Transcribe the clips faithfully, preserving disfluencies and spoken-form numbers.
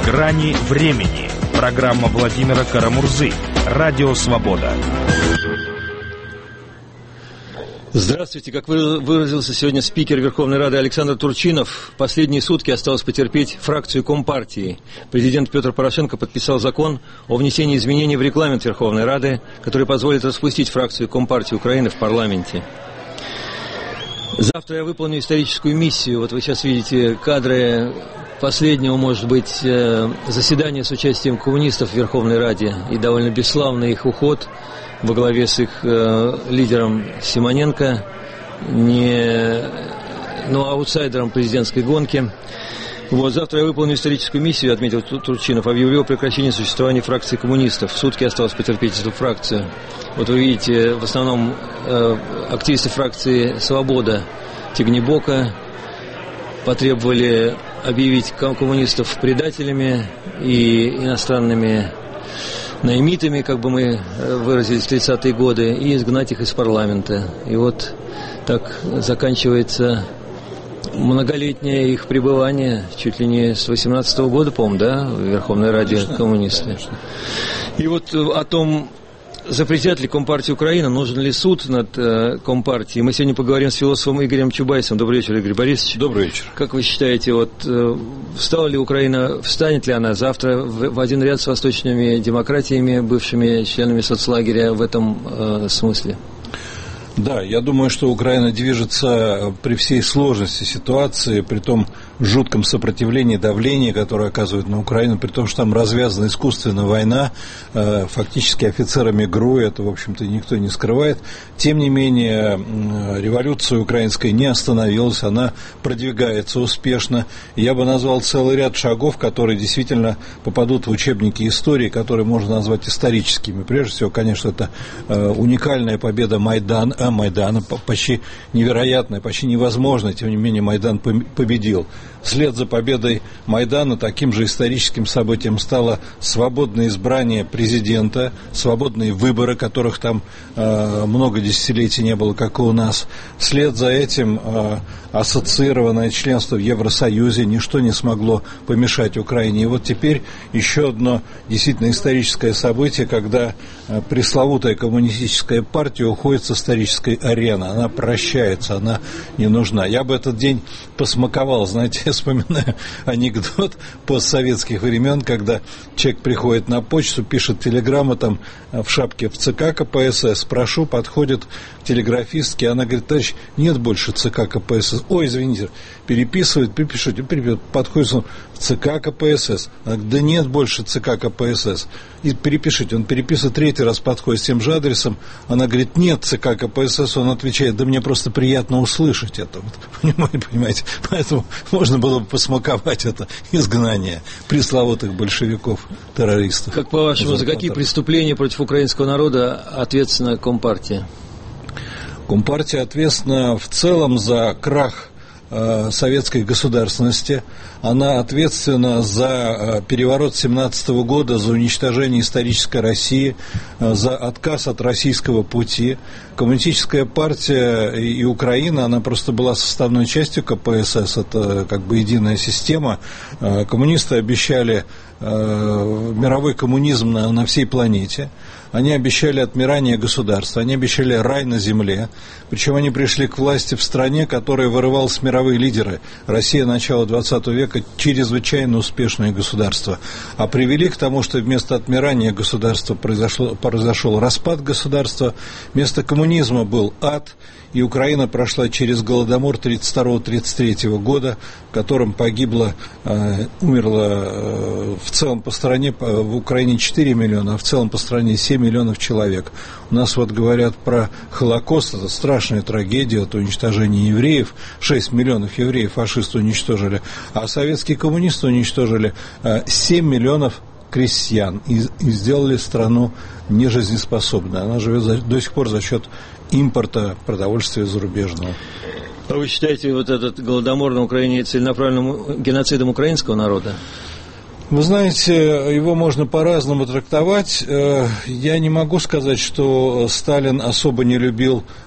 «Грани времени». Программа Владимира Карамурзы. Радио «Свобода». Здравствуйте. Как выразился сегодня спикер Верховной Рады Александр Турчинов, последние сутки осталось потерпеть фракцию Компартии. Президент Петр Порошенко подписал закон о внесении изменений в регламент Верховной Рады, который позволит распустить фракцию Компартии Украины в парламенте. Завтра я выполню историческую миссию. Вот вы сейчас видите кадры последнего, может быть, заседания с участием коммунистов в Верховной Раде и довольно бесславный их уход во главе с их э, лидером Симоненко, не, ну, аутсайдером президентской гонки. Вот, завтра я выполню историческую миссию, отметил Турчинов, объявлю о прекращении существования фракции коммунистов. Сутки осталось потерпеть эту фракцию. Вот вы видите, в основном э, активисты фракции «Свобода» Тягнебока потребовали объявить коммунистов предателями и иностранными наймитами, как бы мы выразились, в тридцатые годы, и изгнать их из парламента. И вот так заканчивается многолетнее их пребывание, чуть ли не с восемнадцатого года, по-моему, да, в Верховной Раде коммунисты. И вот о том, запретят ли Компартии Украины, нужен ли суд над э, Компартией, мы сегодня поговорим с философом Игорем Чубайсом. Добрый вечер, Игорь Борисович. Добрый вечер. Как вы считаете, вот э, встала ли Украина, встанет ли она завтра в, в один ряд с восточными демократиями, бывшими членами соцлагеря в этом э, смысле? Да, я думаю, что Украина движется при всей сложности ситуации, при том жутком сопротивлении, давлении, которое оказывают на Украину, при том, что там развязана искусственная война, фактически офицерами ГРУ, это, в общем-то, никто не скрывает. Тем не менее, революция украинская не остановилась, она продвигается успешно. Я бы назвал целый ряд шагов, которые действительно попадут в учебники истории, которые можно назвать историческими. Прежде всего, конечно, это уникальная победа Майдана, Майдана, почти невероятная, почти невозможная, тем не менее Майдан победил. Вслед за победой Майдана таким же историческим событием стало свободное избрание президента, свободные выборы, которых там э, много десятилетий не было, как и у нас. Вслед за этим э, ассоциированное членство в Евросоюзе, ничто не смогло помешать Украине. И вот теперь еще одно действительно историческое событие, когда э, пресловутая коммунистическая партия уходит с исторической арены, она прощается, она не нужна. Я бы этот день посмаковал, знаете, я вспоминаю анекдот постсоветских времен, когда человек приходит на почту, пишет телеграмму там в шапке в ЦК КПСС, прошу, подходит к телеграфистке, она говорит: товарищ, нет больше ЦК КПСС. Ой, извините, переписывает, перепишите, перепишите, подходит он в ЦК КПСС. Она говорит: да нет больше ЦК КПСС. И перепишите, он переписывает, третий раз подходит с тем же адресом, она говорит: нет ЦК КПСС, он отвечает: да мне просто приятно услышать это. Вот, понимаете, поэтому можно было бы посмаковать это изгнание пресловутых большевиков, террористов. Как по-вашему, за какие преступления против украинского народа ответственна Компартия? Компартия ответственна в целом за крах э, советской государственности. Она ответственна за э, переворот семнадцатого года, за уничтожение исторической России, э, за отказ от российского пути. Коммунистическая партия и, и Украина, она просто была составной частью КПСС, это как бы единая система. Э, коммунисты обещали э, мировой коммунизм на, на всей планете. Они обещали отмирание государства, они обещали рай на земле. Причем они пришли к власти в стране, которая вырывалась мировые лидеры. Россия начала двадцатого века чрезвычайно успешное государство. А привели к тому, что вместо отмирания государства произошло, произошел распад государства, вместо коммунизма был ад, и Украина прошла через Голодомор тридцать второго — тридцать третьего года, в котором погибло, э, умерло э, в целом по стране, в Украине четыре миллиона, а в целом по стране семь миллионов человек. У нас вот говорят про Холокост, это страшная трагедия, это уничтожение евреев, шесть миллионов евреев фашисты уничтожили, а советские коммунисты уничтожили э, семь миллионов крестьян и, и сделали страну нежизнеспособной. Она живет за, до сих пор за счет импорта продовольствия зарубежного. А вы считаете вот этот Голодомор на Украине целенаправленным геноцидом украинского народа? Вы знаете, его можно по-разному трактовать. Я не могу сказать, что Сталин особо не любил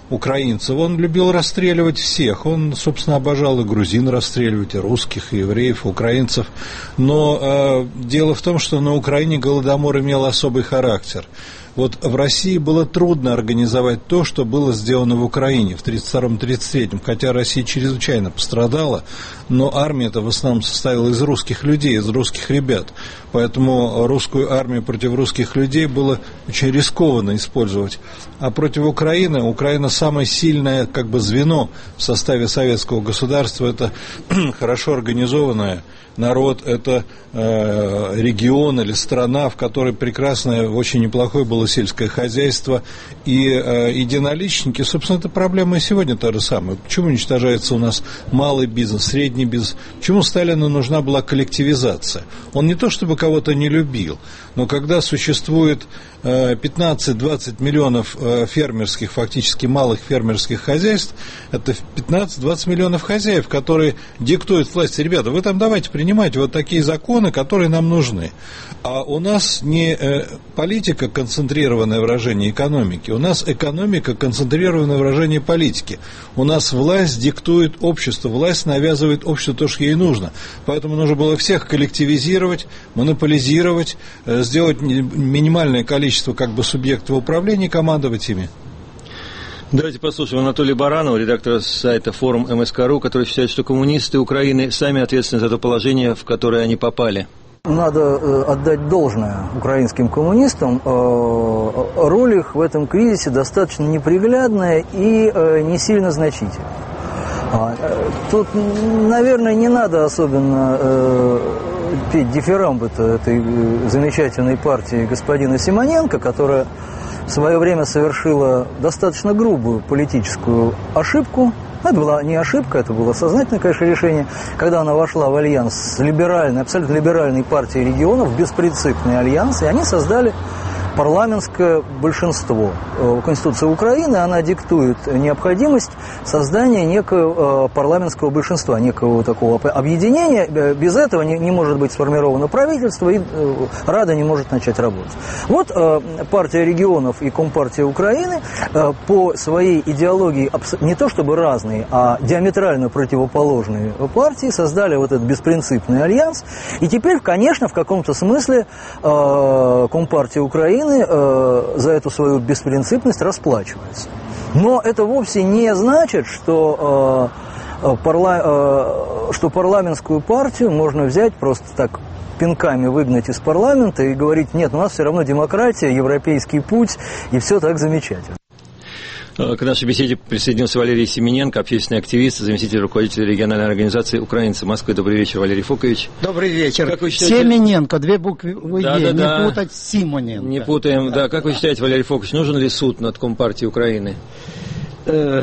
украинцев, он любил расстреливать всех. Он, собственно, обожал и грузин расстреливать, и русских, и евреев, и украинцев. Но э, дело в том, что на Украине Голодомор имел особый характер. Вот в России было трудно организовать то, что было сделано в Украине в тридцать втором — тридцать третьем, хотя Россия чрезвычайно пострадала, но армия-то в основном состояла из русских людей, из русских ребят. Поэтому русскую армию против русских людей было очень рискованно использовать. А против Украины, Украина самое сильное как бы звено в составе советского государства, это хорошо организованная народ, это э, регион или страна, в которой прекрасное, очень неплохое было сельское хозяйство, и э, единоличники, собственно, это проблема и сегодня та же самая. Почему уничтожается у нас малый бизнес, средний бизнес? Почему Сталину нужна была коллективизация? Он не то чтобы кого-то не любил, но когда существует э, пятнадцать-двадцать миллионов э, фермерских, фактически малых фермерских хозяйств, это пятнадцать-двадцать миллионов хозяев, которые диктуют власти. Ребята, вы там давайте принимайте вот такие законы, которые нам нужны. А у нас не э, политика концентрированное выражение экономики, у нас экономика концентрированное выражение политики. У нас власть диктует общество, власть навязывает обществу то, что ей нужно. Поэтому нужно было всех коллективизировать, монополизировать, э, сделать минимальное количество как бы субъектов управления, командовать ими. Давайте послушаем Анатолия Баранова, редактора сайта форум эм эс ка точка ру, который считает, что коммунисты Украины сами ответственны за то положение, в которое они попали. Надо э, отдать должное украинским коммунистам. Э, роль их в этом кризисе достаточно неприглядная и э, не сильно значительная. А, э, тут, наверное, не надо особенно э, петь дифирамбы этой э, замечательной партии господина Симоненко, которая в свое время совершила достаточно грубую политическую ошибку. Это была не ошибка, это было сознательное, конечно, решение, когда она вошла в альянс с либеральной, абсолютно либеральной партией регионов, беспринципный альянс, и они создали парламентское большинство. Конституция Украины, она диктует необходимость создания некого парламентского большинства, некого такого объединения. Без этого не, не может быть сформировано правительство, и Рада не может начать работать. Вот партия регионов и Компартия Украины по своей идеологии не то чтобы разные, а диаметрально противоположные партии создали вот этот беспринципный альянс. И теперь, конечно, в каком-то смысле Компартия Украины за эту свою беспринципность расплачивается. Но это вовсе не значит, что, э, парла, э, что парламентскую партию можно взять просто так пинками выгнать из парламента и говорить: нет, у нас все равно демократия, европейский путь, и все так замечательно. К нашей беседе присоединился Валерий Семененко, общественный активист, заместитель руководителя региональной организации «Украинцы Москвы». Добрый вечер, Валерий Фокович. Добрый вечер. Как вы считаете... Семененко, две буквы да, «Е», да, не да. путать с Симоненко. Не путаем, да. да. Как вы считаете, Валерий Фокович, нужен ли суд над Компартией Украины? Э,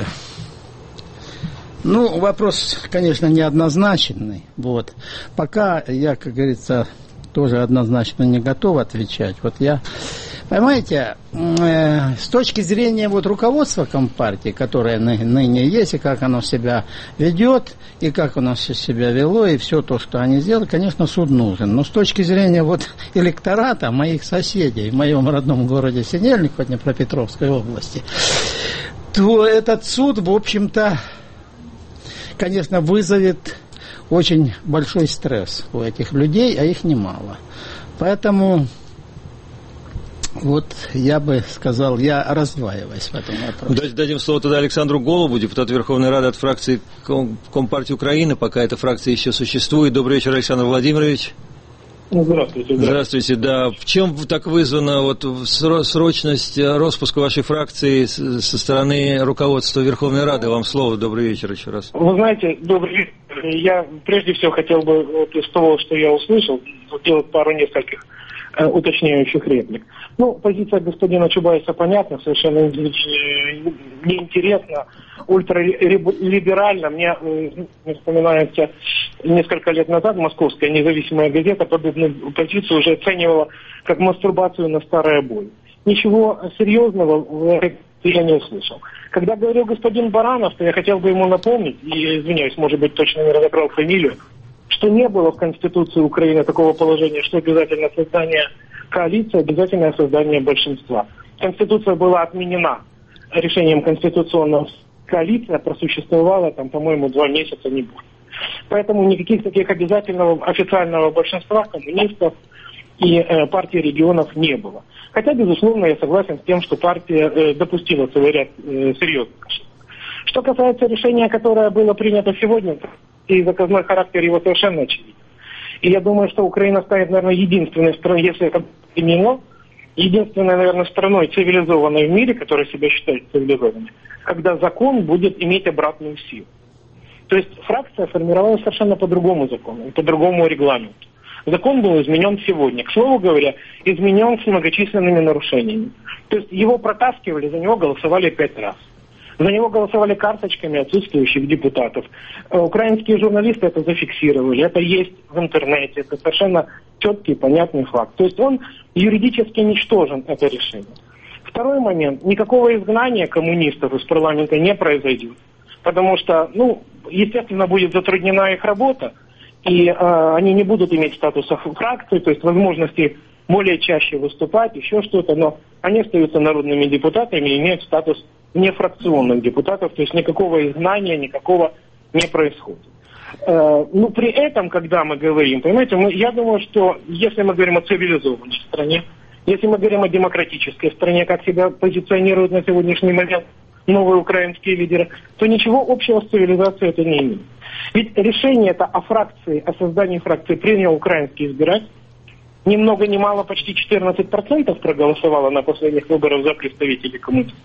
ну, вопрос, конечно, неоднозначный. Вот. Пока я, как говорится, тоже однозначно не готов отвечать. Вот я... Понимаете, э, с точки зрения вот руководства Компартии, которое ны, ныне есть, и как оно себя ведет, и как оно себя вело, и все то, что они сделали, конечно, суд нужен. Но с точки зрения вот электората, моих соседей в моем родном городе Синельник, в Днепропетровской области, то этот суд, в общем-то, конечно, вызовет очень большой стресс у этих людей, а их немало. Поэтому... Вот я бы сказал, я раздваиваюсь в этом вопросе. Давайте дадим слово тогда Александру Голубу, депутату Верховной Рады от фракции Компартии Украины, пока эта фракция еще существует. Добрый вечер, Александр Владимирович. Здравствуйте. Да. Здравствуйте, да. В чем так вызвана вот срочность распуска вашей фракции со стороны руководства Верховной Рады? Вам слово. Добрый вечер еще раз. Вы знаете, добрый вечер. Я прежде всего хотел бы вот из того, что я услышал, сделать пару нескольких уточняющих реплик. Ну, позиция господина Чубайса понятна, совершенно неинтересна, ультралиберально. Мне, мне вспоминается, несколько лет назад московская независимая газета подобную позицию уже оценивала как мастурбацию на старый обои. Ничего серьезного я не услышал. Когда говорил господин Баранов, то я хотел бы ему напомнить, и, извиняюсь, может быть, точно не разобрал фамилию, что не было в Конституции Украины такого положения, что обязательно создание коалиции, обязательное создание большинства. Конституция была отменена решением Конституционного коалиция просуществовала, там, по-моему, два месяца, не больше. Поэтому никаких таких обязательного официального большинства коммунистов и э, партии регионов не было. Хотя, безусловно, я согласен с тем, что партия э, допустила целый ряд э, серьезных ошибок. Что касается решения, которое было принято сегодня, и заказной характер его совершенно очевиден. И я думаю, что Украина станет, наверное, единственной страной, если это применено, единственной, наверное, страной цивилизованной в мире, которая себя считает цивилизованной, когда закон будет иметь обратную силу. То есть фракция формировалась совершенно по другому закону, по другому регламенту. Закон был изменен сегодня. К слову говоря, изменен с многочисленными нарушениями. То есть его протаскивали, за него голосовали пять раз. За него голосовали карточками отсутствующих депутатов. Украинские журналисты это зафиксировали. Это есть в интернете. Это совершенно четкий, понятный факт. То есть он юридически ничтожен, это решение. Второй момент. Никакого изгнания коммунистов из парламента не произойдет. Потому что, ну, естественно, будет затруднена их работа. И э, они не будут иметь статуса фракции, то есть возможности более чаще выступать, еще что-то. Но они остаются народными депутатами и имеют статус нефракционных депутатов, то есть никакого изгнания, никакого не происходит. Э, ну, при этом, когда мы говорим, понимаете, мы, я думаю, что если мы говорим о цивилизованной стране, если мы говорим о демократической стране, как себя позиционируют на сегодняшний момент новые украинские лидеры, то ничего общего с цивилизацией это не имеет. Ведь решение это о фракции, о создании фракции принял украинский избиратель. Ни много ни мало, почти четырнадцать процентов проголосовало на последних выборах за представителей коммунистов.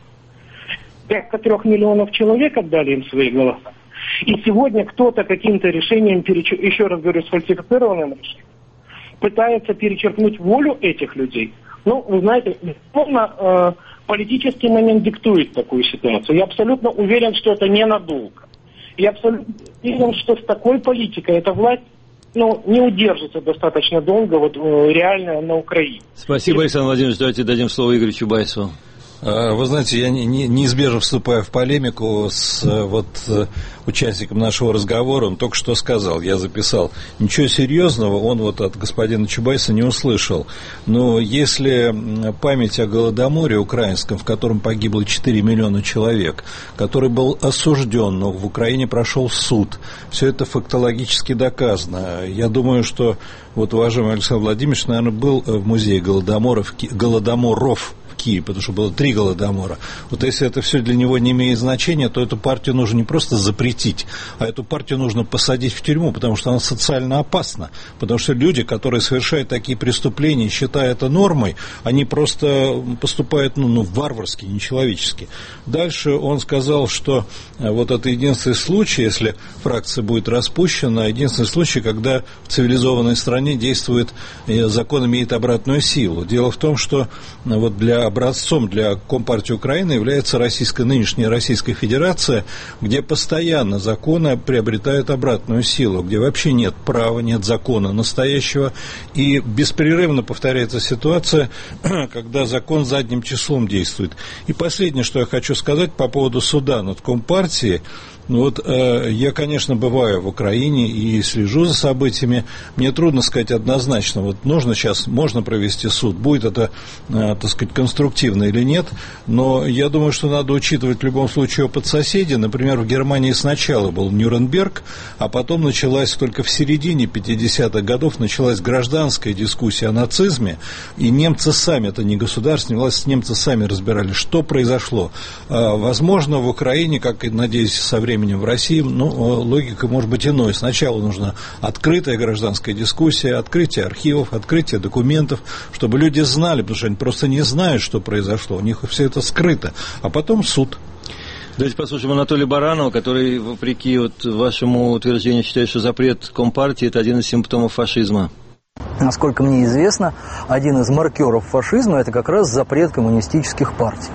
Порядка трех миллионов человек отдали им свои голоса. И сегодня кто-то каким-то решением, переч... еще раз говорю, сфальсифицированным решением, пытается перечеркнуть волю этих людей. Ну, вы знаете, безусловно, э, политический момент диктует такую ситуацию. Я абсолютно уверен, что это ненадолго. Я абсолютно уверен, что с такой политикой эта власть, ну, не удержится достаточно долго вот, э, реально на Украине. Спасибо, Александр Владимирович. Давайте дадим слово Игорю Чубайсу. Вы знаете, я не, не, неизбежно вступаю в полемику с вот, участником нашего разговора. Он только что сказал, я записал. Ничего серьезного он вот от господина Чубайса не услышал. Но если память о Голодоморе украинском, в котором погибло четыре миллиона человек, который был осужден, но в Украине прошел суд, все это фактологически доказано. Я думаю, что вот уважаемый Александр Владимирович, наверное, был в музее Голодоморов, Голодоморов, Киеве, потому что было три голодомора. Вот если это все для него не имеет значения, то эту партию нужно не просто запретить, а эту партию нужно посадить в тюрьму, потому что она социально опасна. Потому что люди, которые совершают такие преступления, считая это нормой, они просто поступают ну, ну, варварски, нечеловечески. Дальше он сказал, что вот это единственный случай, если фракция будет распущена, единственный случай, когда в цивилизованной стране действует, закон имеет обратную силу. Дело в том, что вот для образцом для Компартии Украины является российская, нынешняя Российская Федерация, где постоянно законы приобретают обратную силу, где вообще нет права, нет закона настоящего, и беспрерывно повторяется ситуация, когда закон задним числом действует. И последнее, что я хочу сказать по поводу суда над Компартией. Вот э, я, конечно, бываю в Украине и слежу за событиями. Мне трудно сказать однозначно, вот нужно сейчас, можно провести суд, будет это, э, так сказать, конструктивно или нет, но я думаю, что надо учитывать в любом случае опыт соседей. Например, в Германии сначала был Нюрнберг, а потом началась только в середине пятидесятых годов началась гражданская дискуссия о нацизме, и немцы сами, это не государственная власть, немцы сами разбирали, что произошло. Э, возможно, в Украине, как и, надеюсь, со временем в России, ну, логика может быть иной. Сначала нужна открытая гражданская дискуссия, открытие архивов, открытие документов, чтобы люди знали, потому что они просто не знают, что произошло, у них все это скрыто, а потом суд. Давайте послушаем Анатолия Баранова, который, вопреки вот вашему утверждению, считает, что запрет Компартии – это один из симптомов фашизма. Насколько мне известно, один из маркеров фашизма – это как раз запрет коммунистических партий.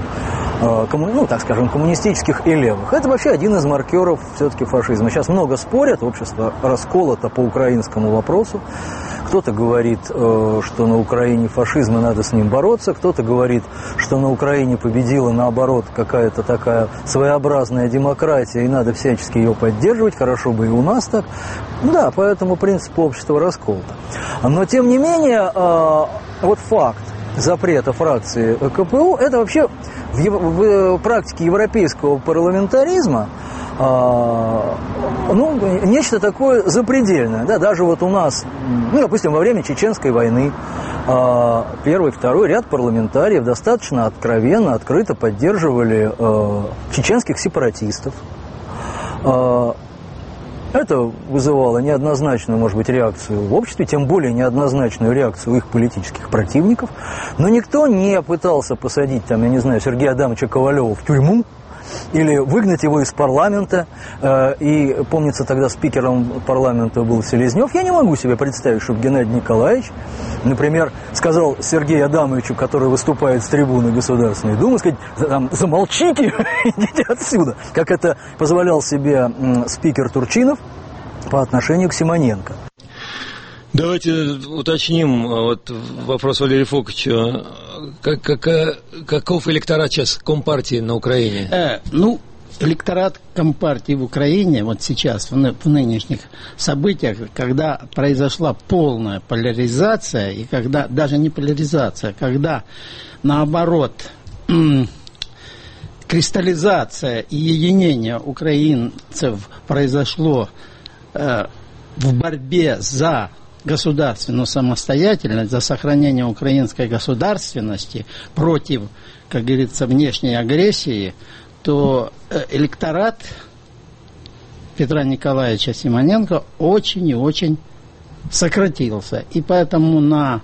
Ну, так скажем, коммунистических и левых. Это вообще один из маркеров все-таки фашизма. Сейчас много спорят, общество расколото по украинскому вопросу. Кто-то говорит, что на Украине фашизм и надо с ним бороться. Кто-то говорит, что на Украине победила, наоборот, какая-то такая своеобразная демократия, и надо всячески ее поддерживать. Хорошо бы и у нас так. Да, по этому принципу общество расколото. Но, тем не менее, вот факт. запрета фракции КПУ, это вообще в, ев... в практике европейского парламентаризма а, ну, нечто такое запредельное. Да? Даже вот у нас, ну, допустим, во время Чеченской войны а, первый, второй ряд парламентариев достаточно откровенно, открыто поддерживали а, чеченских сепаратистов. А, Это вызывало неоднозначную, может быть, реакцию в обществе, тем более неоднозначную реакцию их политических противников. Но никто не пытался посадить, там, я не знаю, Сергея Адамовича Ковалева в тюрьму или выгнать его из парламента. И, помнится, тогда спикером парламента был Селезнев. Я не могу себе представить, чтобы Геннадий Николаевич, например, сказал Сергею Адамовичу, который выступает с трибуны Государственной Думы, сказать: замолчите, идите отсюда, как это позволял себе спикер Турчинов по отношению к Симоненко. Давайте уточним вот вопрос Валерия Фоковича. Как, как, каков электорат сейчас Компартии на Украине? Э, ну, электорат Компартии в Украине вот сейчас, в, в нынешних событиях, когда произошла полная поляризация, и когда, даже не поляризация, когда, наоборот, кристаллизация и единение украинцев произошло э, в борьбе за государственную самостоятельность, за сохранение украинской государственности против, как говорится, внешней агрессии, то электорат Петра Николаевича Симоненко очень и очень сократился. И поэтому на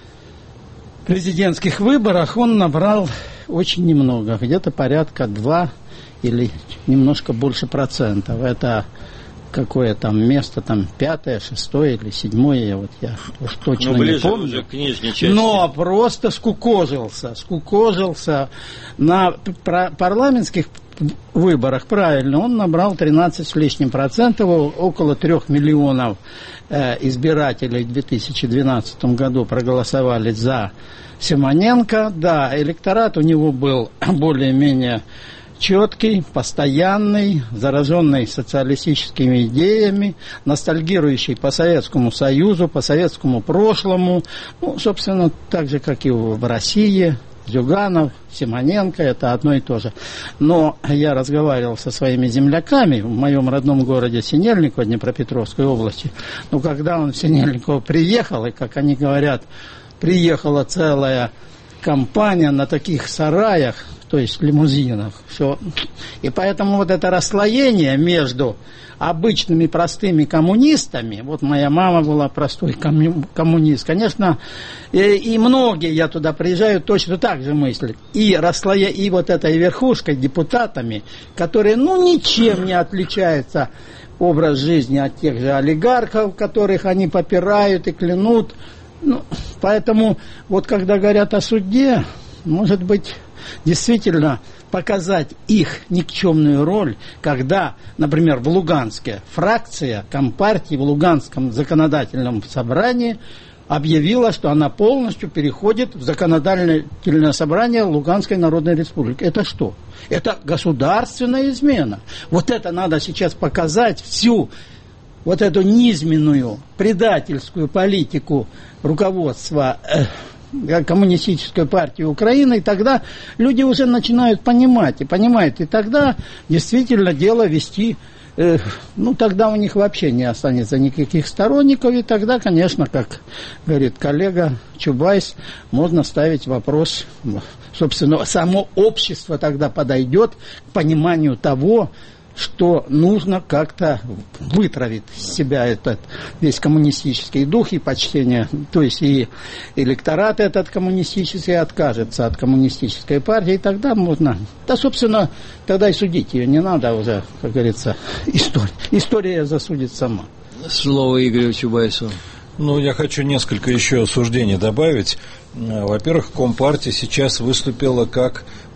президентских выборах он набрал очень немного, где-то порядка два или немножко больше процентов. Это какое там место, там пятое, шестое или седьмое, я вот я уж точно ну, не помню. Уже к нижней части. Но просто скукожился, скукожился. На парламентских выборах, правильно, он набрал тринадцать с лишним процентов, около трех миллионов э, избирателей в две тысячи двенадцатом году проголосовали за Симоненко. Да, электорат у него был более-менее четкий, постоянный, зараженный социалистическими идеями, ностальгирующий по Советскому Союзу, по советскому прошлому. Ну, собственно, так же, как и в России. Зюганов, Симоненко, это одно и то же. Но я разговаривал со своими земляками в моем родном городе Синельниково, Днепропетровской области. Но когда он в Синельниково приехал, и, как они говорят, приехала целая компания на таких сараях, то есть лимузинах, все. И поэтому вот это расслоение между обычными простыми коммунистами, вот моя мама была простой коммунист, конечно, и, и многие, я туда приезжаю, точно так же мыслят. И расслоение, и вот этой верхушкой, депутатами, которые, ну, ничем не отличаются образ жизни от тех же олигархов, которых они попирают и клянут. Ну, поэтому вот когда говорят о суде, может быть, действительно показать их никчемную роль, когда, например, в Луганске фракция Компартии в Луганском законодательном собрании объявила, что она полностью переходит в законодательное собрание Луганской Народной Республики. Это что? Это государственная измена. Вот это надо сейчас показать, всю вот эту низменную предательскую политику руководства э, Коммунистической партии Украины, и тогда люди уже начинают понимать, и понимают, и тогда действительно дело вести, э, ну, тогда у них вообще не останется никаких сторонников, и тогда, конечно, как говорит коллега Чубайс, можно ставить вопрос, собственно, само общество тогда подойдет к пониманию того, что нужно как-то вытравить из себя этот весь коммунистический дух и почтение, то есть и электорат этот коммунистический откажется от коммунистической партии, и тогда можно, да, собственно, тогда и судить ее не надо уже, как говорится, история, история засудит сама. Слово Игорю Чубайсу. Ну, я хочу несколько еще суждений добавить. Во-первых, Компартия сейчас выступила как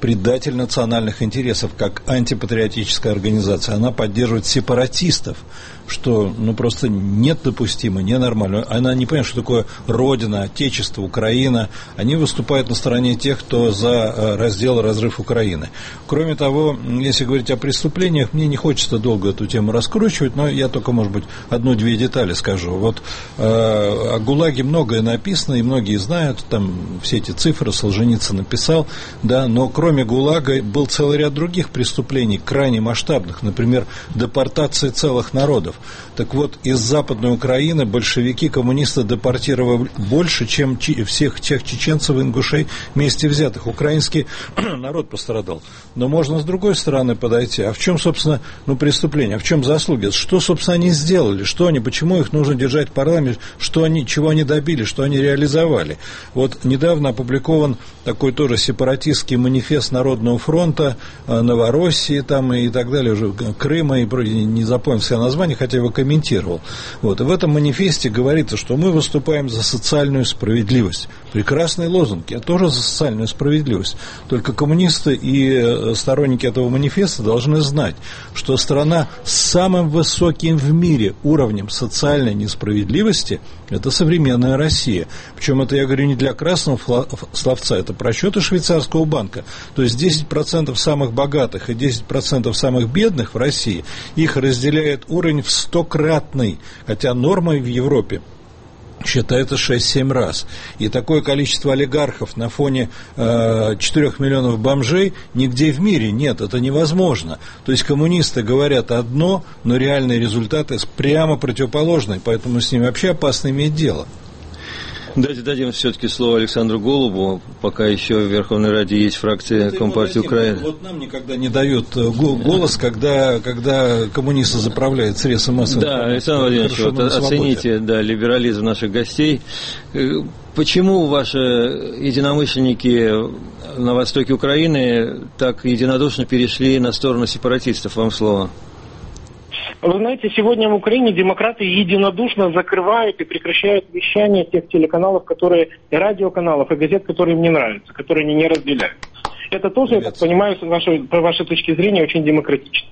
предатель национальных интересов, как антипатриотическая организация. Она поддерживает сепаратистов, что ну, просто недопустимо, ненормально. Она не понимает, что такое Родина, Отечество, Украина. Они выступают на стороне тех, кто за раздел и разрыв Украины. Кроме того, если говорить о преступлениях, мне не хочется долго эту тему раскручивать, но я только, может быть, одну-две детали скажу. Вот э, о ГУЛАГе многое написано, и многие знают, там все эти цифры Солженицын написал, да, но кроме ГУЛАГа был целый ряд других преступлений, крайне масштабных, например, депортации целых народов. Так вот, из Западной Украины большевики, коммунисты депортировали больше, чем всех тех чеченцев и ингушей вместе взятых. Украинский народ пострадал. Но можно с другой стороны подойти. А в чем, собственно, ну, преступление? А в чем заслуги? Что, собственно, они сделали? Что они, почему их нужно держать в парламенте? Что они, чего они добились? Что они реализовали? Вот недавно опубликован такой тоже сепаратистский манифест Народного фронта Новороссии там, и так далее, уже Крыма, и не запомнил все названия, хотя его комментировал. Вот. И в этом манифесте говорится, что мы выступаем за социальную справедливость. Прекрасный лозунг. Я тоже за социальную справедливость. Только коммунисты и сторонники этого манифеста должны знать, что страна с самым высоким в мире уровнем социальной несправедливости – это современная Россия. Причем это я говорю не для красного словца, это просчеты швейцарского банка. То есть десять процентов самых богатых и десять процентов самых бедных в России, их разделяет уровень в стократный, хотя нормой в Европе считается шесть-семь раз. И такое количество олигархов на фоне э, четырёх миллионов бомжей нигде в мире нет, это невозможно. То есть коммунисты говорят одно, но реальные результаты прямо противоположные, поэтому с ними вообще опасно иметь дело. Давайте дадим все-таки слово Александру Голубу, пока еще в Верховной Раде есть фракция это Компартии Украины. Вот нам никогда не дают голос, когда, когда коммунисты заправляют средства массовой информации. Да, Александр Владимирович, вот оцените да, либерализм наших гостей. Почему ваши единомышленники на востоке Украины так единодушно перешли на сторону сепаратистов? Вам слово. Вы знаете, сегодня в Украине демократы единодушно закрывают и прекращают вещание тех телеканалов, которые, и радиоканалов, и газет, которые им не нравятся, которые они не разделяют. Это тоже, я так понимаю, с вашей, по вашей точки зрения, очень демократично.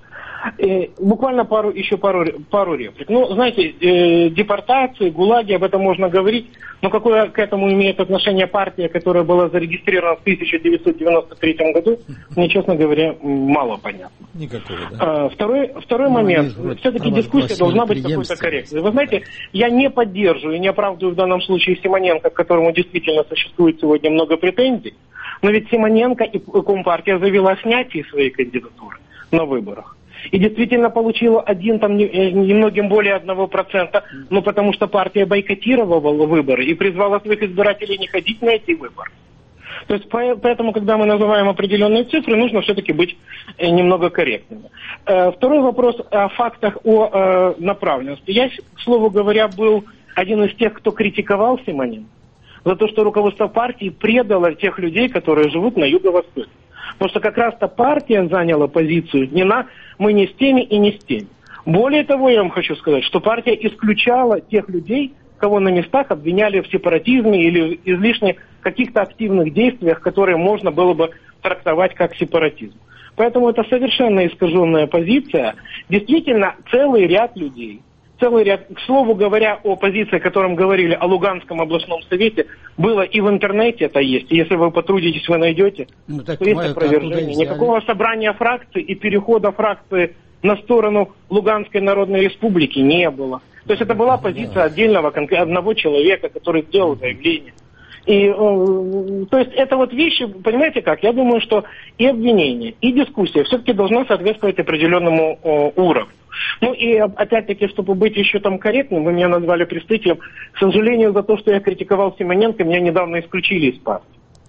И буквально пару, еще пару, пару реплик. Ну, знаете, э, депортации, ГУЛАГи, об этом можно говорить, но какое к этому имеет отношение партия, которая была зарегистрирована в тысяча девятьсот девяносто третьем году, мне, честно говоря, мало понятно. Никакого, да. А, второй второй ну, момент. Все-таки дискуссия должна быть какой-то корректной. Вы знаете, я не поддерживаю и не оправдываю в данном случае Симоненко, к которому действительно существует сегодня много претензий, но ведь Симоненко и Компартия заявила о снятии своей кандидатуры на выборах. И действительно получила один, там, немногим более одного процента, ну, потому что партия бойкотировала выборы и призвала своих избирателей не ходить на эти выборы. То есть, поэтому, когда мы называем определенные цифры, нужно все-таки быть немного корректными. Второй вопрос о фактах о направленности. Я, к слову говоря, был один из тех, кто критиковал Симоненко за то, что руководство партии предало тех людей, которые живут на юго-востоке. Потому что как раз-то партия заняла позицию не на «мы не с теми и не с теми». Более того, я вам хочу сказать, что партия исключала тех людей, кого на местах обвиняли в сепаратизме или излишне каких-то активных действиях, которые можно было бы трактовать как сепаратизм. Поэтому это совершенно искаженная позиция. Действительно, целый ряд людей, целый ряд, к слову говоря, о позиции, о котором говорили, о Луганском областном совете, было и в интернете, это есть. Если вы потрудитесь, вы найдете. Ну, то есть опровержение. Никакого собрания фракций и перехода фракции на сторону Луганской Народной Республики не было. То есть это была позиция отдельного, одного человека, который сделал заявление. И, э, то есть это вот вещи, понимаете как, я думаю, что и обвинение, и дискуссия все-таки должна соответствовать определенному э, уровню. Ну и опять-таки, чтобы быть еще там корректным, вы меня назвали представителем, к сожалению, за то, что я критиковал Симоненко, меня недавно исключили из партии.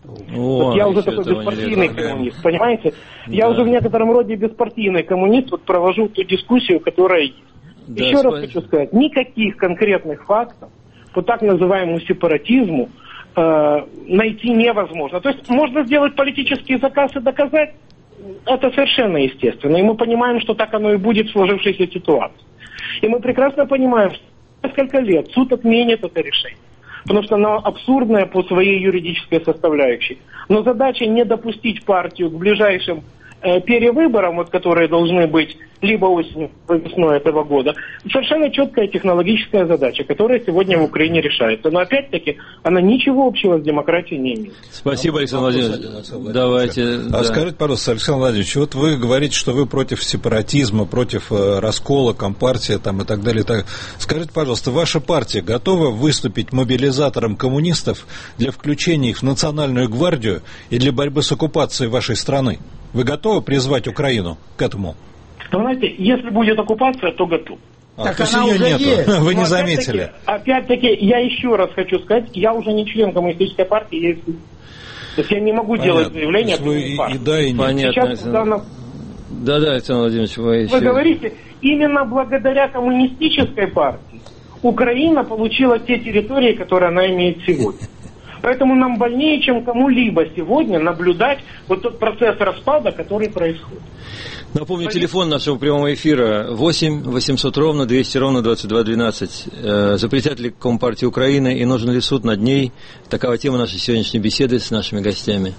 Вот я уже такой беспартийный коммунист, понимаете? Да. Я уже в некотором роде беспартийный коммунист, вот провожу ту дискуссию, которая есть. Да, еще раз хочу сказать, никаких конкретных фактов по так называемому сепаратизму э, найти невозможно. То есть можно сделать политический заказ и доказать, это совершенно естественно. И мы понимаем, что так оно и будет в сложившейся ситуации. И мы прекрасно понимаем, что несколько лет суд отменит это решение. потому что она абсурдная по своей юридической составляющей. Но задача не допустить партию к ближайшим э, перевыборам, вот, которые должны быть либо осенью, либо весной этого года. Совершенно четкая технологическая задача, которая сегодня в Украине решается. Но опять-таки она ничего общего с демократией не имеет. Спасибо, Александр Владимирович. Давайте. А да. скажите, пожалуйста, Александр Владимирович, вот вы говорите, что вы против сепаратизма, против э, раскола, компартия там, и так далее. И так. Скажите, пожалуйста, ваша партия готова выступить мобилизатором коммунистов для включения их в национальную гвардию и для борьбы с оккупацией вашей страны? Вы готовы призвать Украину к этому? Вы знаете, если будет оккупация, то готов. А, так то есть она ее уже нету. есть. Вы не Но заметили. Опять-таки, опять-таки, я еще раз хочу сказать, я уже не член коммунистической партии, я... то есть я не могу Понятно. делать заявление вы и, и да, и нет. Понятно. Сейчас, когда она... Да, да, Александр Владимирович, вы, Вы еще... говорите, именно благодаря коммунистической партии Украина получила те территории, которые она имеет сегодня. Поэтому нам больнее, чем кому-либо сегодня наблюдать вот тот процесс распада, который происходит. Напомню, телефон нашего прямого эфира восемь восемьсот ровно двести ровно двадцать два двенадцать. Э, запретят ли Компартия Украины и нужен ли суд над ней? Такова тема нашей сегодняшней беседы с нашими гостями.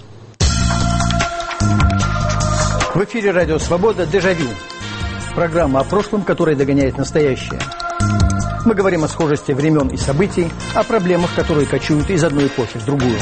В эфире «Радио Свобода» «Дежавю». Программа о прошлом, которая догоняет настоящее. Мы говорим о схожести времен и событий, о проблемах, которые кочуют из одной эпохи в другую.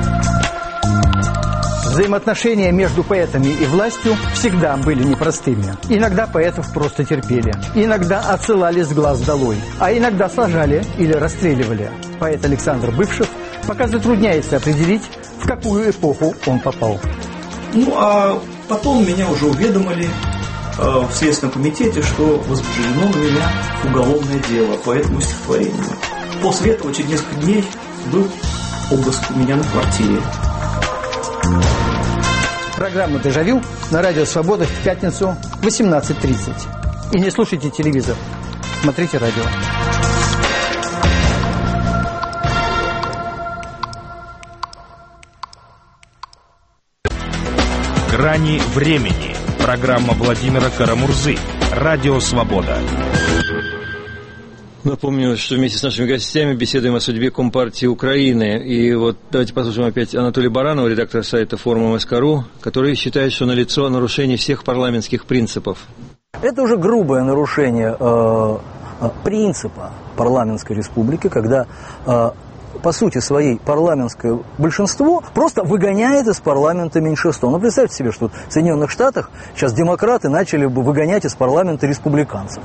Взаимоотношения между поэтами и властью всегда были непростыми. Иногда поэтов просто терпели, иногда отсылали с глаз долой, а иногда сажали или расстреливали. Поэт Александр Бывшев пока затрудняется определить, в какую эпоху он попал. Ну, а потом меня уже уведомили э, в Следственном комитете, что возбуждено на меня уголовное дело по этому стихотворению. После этого, через несколько дней, был обыск у меня на квартире. Программа «Дежавю» на Радио Свобода в пятницу в восемнадцать тридцать. И не слушайте телевизор, смотрите радио. «Грани времени». Программа Владимира Карамурзы. Радио «Свобода». Напомню, что вместе с нашими гостями беседуем о судьбе Компартии Украины. И вот давайте послушаем опять Анатолия Баранова, редактора сайта форума эм эс ка точка ру, который считает, что налицо нарушение всех парламентских принципов. Это уже грубое нарушение э, принципа парламентской республики, когда, э, по сути своей, парламентское большинство просто выгоняет из парламента меньшинство. Ну, представьте себе, что в Соединенных Штатах сейчас демократы начали бы выгонять из парламента республиканцев.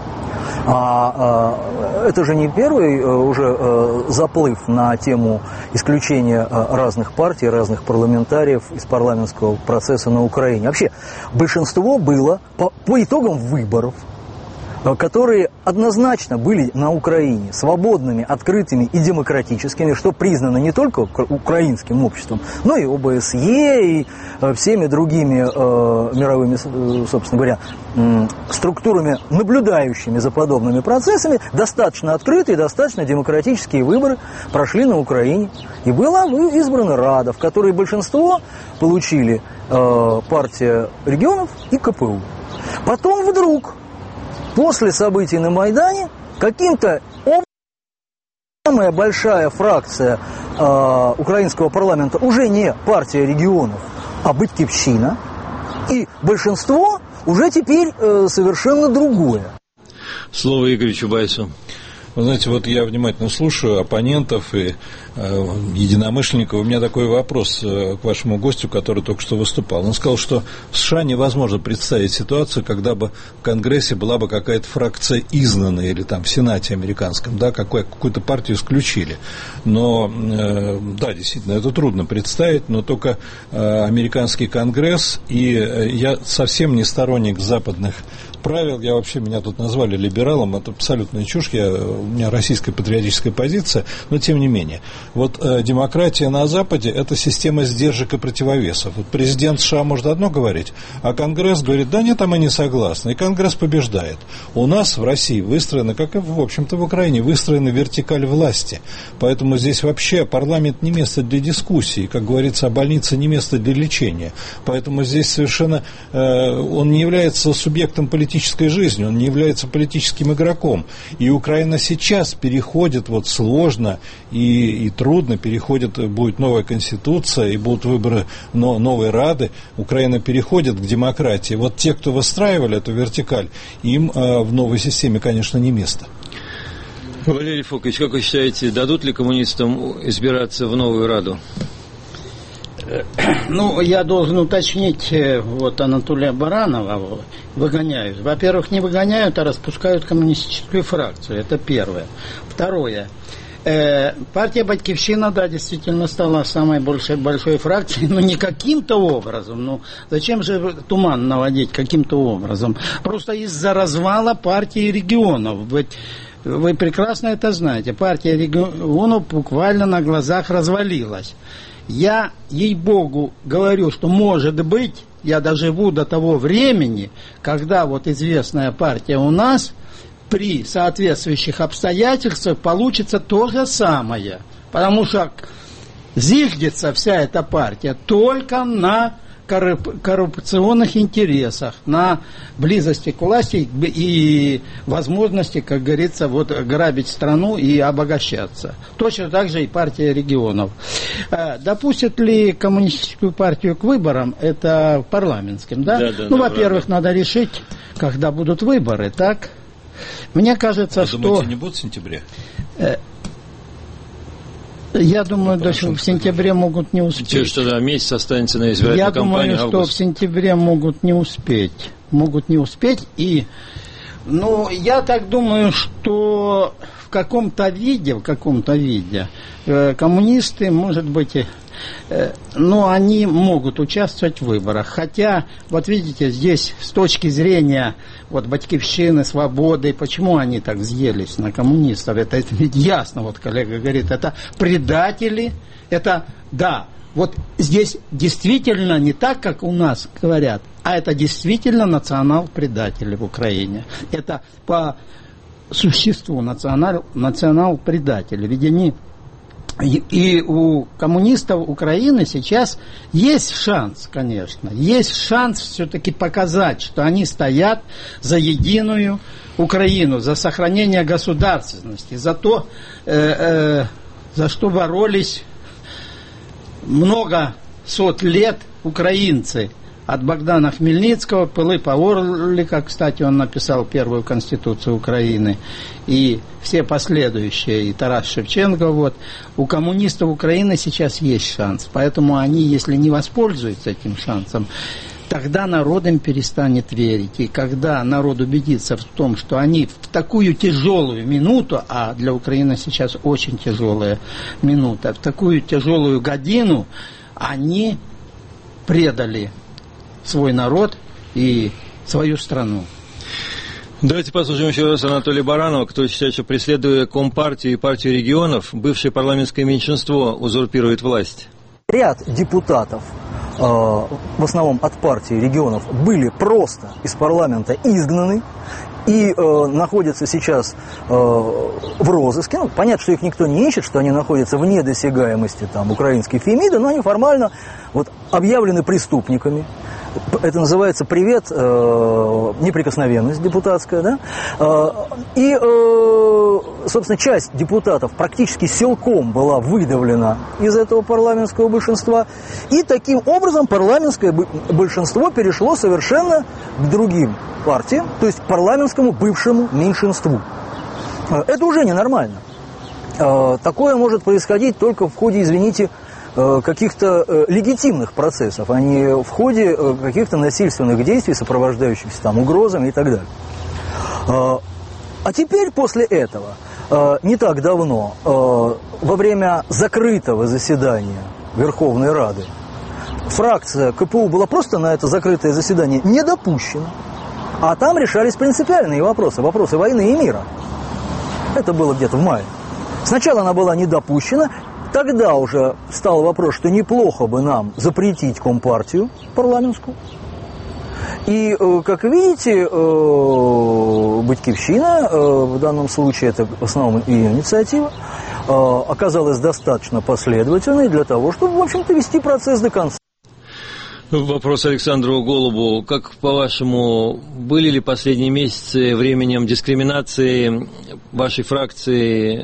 А, а это же не первый а, уже а, заплыв на тему исключения а, разных партий, разных парламентариев из парламентского процесса на Украине. Вообще, большинство было по, по итогам выборов, а, которые однозначно были на Украине свободными, открытыми и демократическими, что признано не только украинским обществом, но и о бэ эс е, и а, всеми другими а, мировыми, собственно говоря, структурами, наблюдающими за подобными процессами. Достаточно открытые, достаточно демократические выборы прошли на Украине. И была избрана Рада, в которой большинство получили э, партия регионов и ка пэ у. Потом вдруг, после событий на Майдане, каким-то образом самая большая фракция э, украинского парламента уже не партия регионов, а Батьківщина. И большинство уже теперь э, совершенно другое. Слово Игорю Чубайсу. Вы знаете, вот я внимательно слушаю оппонентов и э, единомышленников. У меня такой вопрос э, к вашему гостю, который только что выступал. Он сказал, что в США невозможно представить ситуацию, когда бы в Конгрессе была бы какая-то фракция изгнанная, или там в Сенате американском, да, какой, какую-то партию исключили. Но, э, да, действительно, это трудно представить, но только э, американский Конгресс, и э, я совсем не сторонник западных правил. Я вообще, меня тут назвали либералом, это абсолютная чушь, я, у меня российская патриотическая позиция, но тем не менее. Вот э, демократия на Западе – это система сдержек и противовесов. Вот президент США может одно говорить, а Конгресс говорит, да нет, там мы не согласны, и Конгресс побеждает. У нас в России выстроена, как и, в общем-то, в Украине, выстроена вертикаль власти, поэтому здесь вообще парламент не место для дискуссии, как говорится, а больница не место для лечения, поэтому здесь совершенно э, он не является субъектом политики, политической жизнью, он не является политическим игроком. И Украина сейчас переходит, вот сложно и, и трудно, переходит, будет новая конституция, и будут выборы но, новой Рады, Украина переходит к демократии. Вот те, кто выстраивали эту вертикаль, им э, в новой системе, конечно, не место. Валерий Фокович, как вы считаете, дадут ли коммунистам избираться в новую Раду? Ну, я должен уточнить вот Анатолия Баранова. Выгоняют. Во-первых, не выгоняют, а распускают коммунистическую фракцию. Это первое. Второе. Э, партия «Батькивщина», да, действительно стала самой большой, большой фракцией, но не каким-то образом. Ну, зачем же туман наводить каким-то образом? Просто из-за развала партии регионов. Ведь вы прекрасно это знаете. Партия регионов буквально на глазах развалилась. Я, ей-богу, говорю, что может быть, я доживу до того времени, когда вот известная партия у нас при соответствующих обстоятельствах получится то же самое. Потому что зиждется вся эта партия только на коррупционных интересах, на близости к власти и возможности, как говорится, вот, грабить страну и обогащаться. Точно так же и партия регионов. Допустят ли коммунистическую партию к выборам? Это парламентским, да? Да, да, ну, да, во-первых, правда. Надо решить, когда будут выборы, так? Мне кажется, Вы что... думаете, не будут в сентябре? Я думаю, даже в сентябре могут не успеть. Че, что да, месяц останется на избирательную Я кампанию. Я думаю, август. Что в сентябре могут не успеть. Могут не успеть. И, ну, я так думаю, что в каком-то виде, в каком-то виде э, коммунисты, может быть, э, ну, они могут участвовать в выборах. Хотя, вот видите, здесь с точки зрения вот Батькивщины, Свободы, почему они так взъелись на коммунистов? Это, это ведь ясно, вот коллега говорит, это предатели, это, да, вот здесь действительно не так, как у нас говорят, а это действительно национал-предатели в Украине. Это по существу национал, национал-предатели, ведь они... И у коммунистов Украины сейчас есть шанс, конечно, есть шанс все-таки показать, что они стоят за единую Украину, за сохранение государственности, за то, э, э, за что боролись много сот лет украинцы. От Богдана Хмельницкого, Пилипа Орлика, кстати, он написал первую конституцию Украины, и все последующие, и Тарас Шевченко, вот. У коммунистов Украины сейчас есть шанс, поэтому они, если не воспользуются этим шансом, тогда народ им перестанет верить. И когда народ убедится в том, что они в такую тяжелую минуту, а для Украины сейчас очень тяжелая минута, в такую тяжелую годину они предали свой народ и свою страну. Давайте послушаем еще раз Анатолия Баранова, кто считает, что, преследуя Компартию и партию регионов, бывшее парламентское меньшинство узурпирует власть. Ряд депутатов, э, в основном от партии регионов, были просто из парламента изгнаны и э, находятся сейчас э, в розыске. Ну, понятно, что их никто не ищет, что они находятся вне досягаемости там, украинской Фемиды, но они формально вот, объявлены преступниками. Это называется привет, э, неприкосновенность депутатская, да? Э, и, э, собственно, часть депутатов практически силком была выдавлена из этого парламентского большинства. И таким образом парламентское большинство перешло совершенно к другим партиям, то есть к парламентскому бывшему меньшинству. Э, это уже ненормально. Э, такое может происходить только в ходе, извините, каких-то э, легитимных процессов, а не в ходе э, каких-то насильственных действий, сопровождающихся там угрозами и так далее. Э, а теперь после этого, э, не так давно, э, во время закрытого заседания Верховной Рады, фракция КПУ была просто на это закрытое заседание не допущена, а там решались принципиальные вопросы, вопросы войны и мира. Это было где-то в мае. Сначала она была не допущена. Тогда уже стал вопрос, что неплохо бы нам запретить Компартию парламентскую. И, как видите, Батькивщина, в данном случае это в основном ее инициатива, оказалась достаточно последовательной для того, чтобы, в общем-то, вести процесс до конца. Вопрос Александру Голубу. Как, по-вашему, были ли последние месяцы временем дискриминации вашей фракции,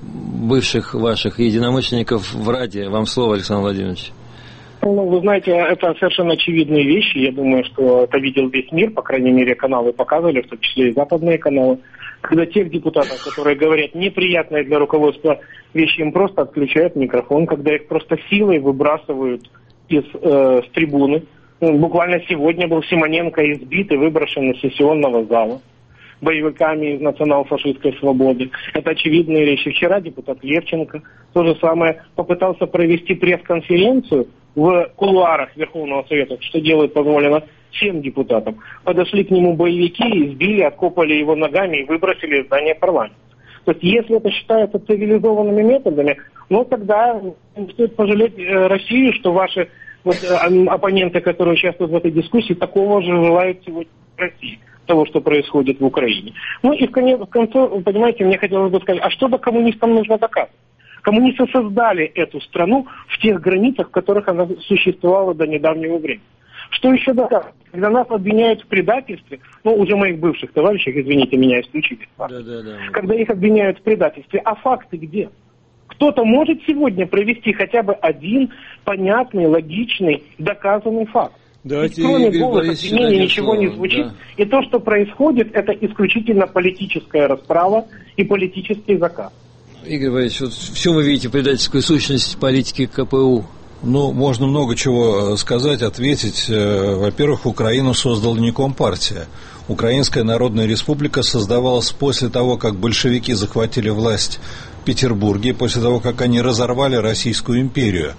бывших ваших единомышленников в Раде? Вам слово, Александр Владимирович. Ну, вы знаете, это совершенно очевидные вещи. Я думаю, что это видел весь мир, по крайней мере, каналы показывали, в том числе и западные каналы. Когда тех депутатов, которые говорят неприятные для руководства вещи, им просто отключают микрофон, когда их просто силой выбрасывают из э, с трибуны. Ну, буквально сегодня был Симоненко избит и выброшен из сессионного зала боевиками из национал-фашистской свободы. Это очевидные вещи. Вчера депутат Левченко то же самое попытался провести пресс-конференцию в кулуарах Верховного Совета, что делать позволено всем депутатам. Подошли к нему боевики, избили, откопали его ногами и выбросили из здания парламента. То есть, если это считается цивилизованными методами, ну, тогда стоит пожалеть э, Россию, что ваши вот, э, оппоненты, которые участвуют в этой дискуссии, такого же желают сегодня в России, того, что происходит в Украине. Ну, и в конце, в конце, понимаете, мне хотелось бы сказать, а что бы коммунистам нужно доказывать? Коммунисты создали эту страну в тех границах, в которых она существовала до недавнего времени. Что еще доказывать? Когда нас обвиняют в предательстве, ну, уже моих бывших товарищей, извините, меня исключили. Да, да, да. Когда их обвиняют в предательстве, а факты где? Кто-то может сегодня провести хотя бы один понятный, логичный, доказанный факт. Давайте, и кроме Игорь голых Борисович, обвинений ничего слово, не звучит. Да. И то, что происходит, это исключительно политическая расправа и политический заказ. Игорь Борисович, вот в чем вы видите предательскую сущность политики ка пэ у? Ну, можно много чего сказать, ответить. Во-первых, Украину создала не Компартия. Украинская Народная Республика создавалась после того, как большевики захватили власть в Петербурге, после того, как они разорвали Российскую империю.